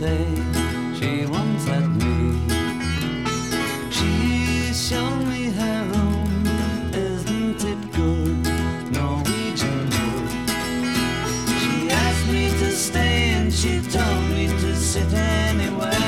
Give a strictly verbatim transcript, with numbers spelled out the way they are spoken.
say she once had me. She showed me her room, isn't it good? Norwegian wood. She asked me to stay and she told me to sit anywhere.